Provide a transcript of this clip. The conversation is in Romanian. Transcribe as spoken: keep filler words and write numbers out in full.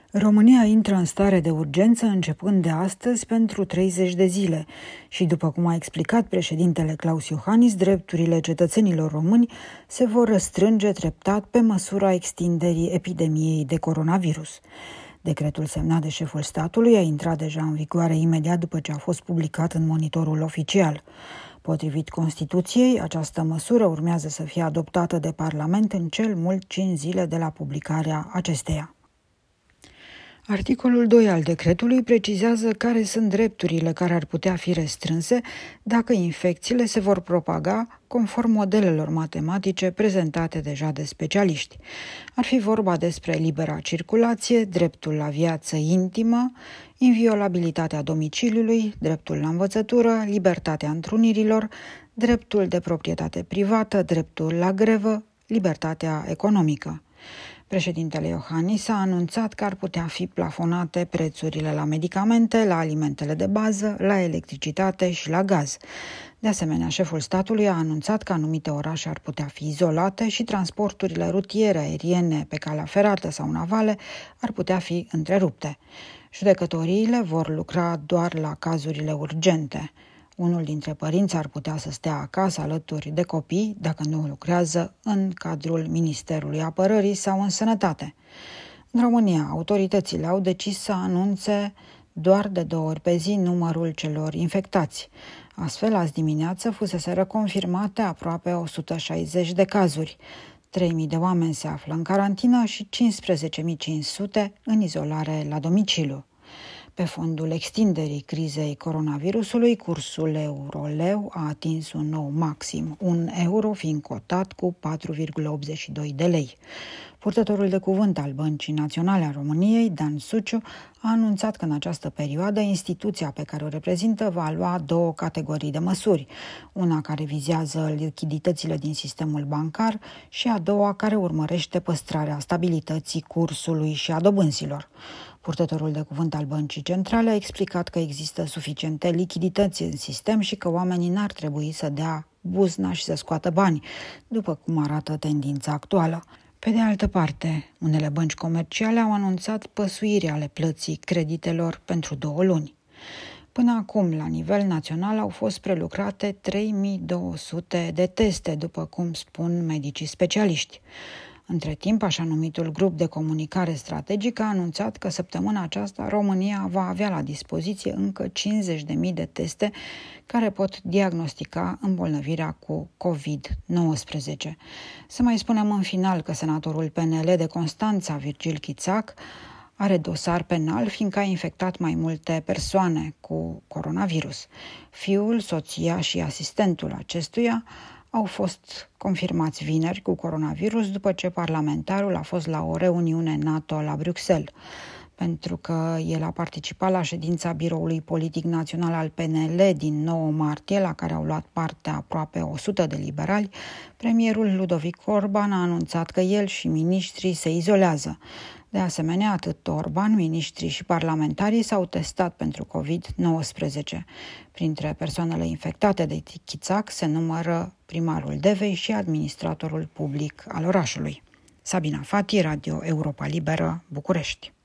România intră în stare de urgență începând de astăzi pentru treizeci de zile și, după cum a explicat președintele Klaus Iohannis, drepturile cetățenilor români se vor restrânge treptat pe măsura extinderii epidemiei de coronavirus. Decretul semnat de șeful statului a intrat deja în vigoare imediat după ce a fost publicat în monitorul oficial. Potrivit Constituției, această măsură urmează să fie adoptată de Parlament în cel mult cinci zile de la publicarea acesteia. Articolul doi al decretului precizează care sunt drepturile care ar putea fi restrânse dacă infecțiile se vor propaga conform modelelor matematice prezentate deja de specialiști. Ar fi vorba despre libera circulație, dreptul la viață intimă, inviolabilitatea domiciliului, dreptul la învățătură, libertatea întrunirilor, dreptul de proprietate privată, dreptul la grevă, libertatea economică. Președintele Iohannis a anunțat că ar putea fi plafonate prețurile la medicamente, la alimentele de bază, la electricitate și la gaz. De asemenea, șeful statului a anunțat că anumite orașe ar putea fi izolate și transporturile rutiere, aeriene, pe calea ferată sau navale ar putea fi întrerupte. Judecătoriile vor lucra doar la cazurile urgente. Unul dintre părinți ar putea să stea acasă alături de copii dacă nu lucrează în cadrul Ministerului Apărării sau în Sănătate. În România, autoritățile au decis să anunțe doar de două ori pe zi numărul celor infectați. Astfel, azi dimineață fuseseră confirmate aproape o sută șaizeci de cazuri. trei mii de oameni se află în carantină și cincisprezece mii cinci sute în izolare la domiciliu. Pe fondul extinderii crizei coronavirusului, cursul euro-leu a atins un nou maxim, un euro fiind cotat cu patru virgulă optzeci și doi de lei. Purtătorul de cuvânt al Băncii Naționale a României, Dan Suciu, a anunțat că în această perioadă instituția pe care o reprezintă va lua două categorii de măsuri, una care vizează lichiditățile din sistemul bancar și a doua care urmărește păstrarea stabilității cursului și a dobânzilor. Purtătorul de cuvânt al Băncii Centrale a explicat că există suficiente lichidități în sistem și că oamenii n-ar trebui să dea buzna și să scoată bani, după cum arată tendința actuală. Pe de altă parte, unele bănci comerciale au anunțat păsuiri ale plății creditelor pentru două luni. Până acum, la nivel național, au fost prelucrate trei mii două sute de teste, după cum spun medicii specialiști. Între timp, așa numitul grup de comunicare strategică a anunțat că săptămâna aceasta România va avea la dispoziție încă cincizeci de mii de teste care pot diagnostica îmbolnăvirea cu covid nouăsprezece. Să mai spunem în final că senatorul P N L de Constanța, Virgil Chițac, are dosar penal fiindcă a infectat mai multe persoane cu coronavirus. Fiul, soția și asistentul acestuia au fost confirmați vineri cu coronavirus după ce parlamentarul a fost la o reuniune NATO la Bruxelles. Pentru că el a participat la ședința Biroului Politic Național al P N L din nouă martie, la care au luat parte aproape o sută de liberali, premierul Ludovic Orban a anunțat că el și miniștrii se izolează. De asemenea, atât Orban, miniștrii și parlamentarii s-au testat pentru covid nouăsprezece. Printre persoanele infectate de Chițac se numără primarul Devei și administratorul public al orașului. Sabina Fati, Radio Europa Liberă, București.